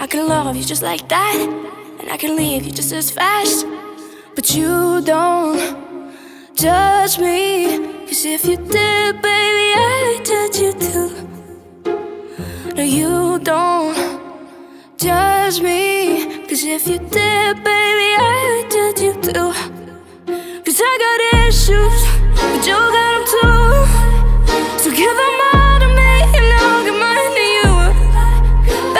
can love you just like that, and I can leave you just as fast. But you don't judge me, 'cause if you did, baby, I'd judge you too. No, you don't judge me, 'cause if you did, baby,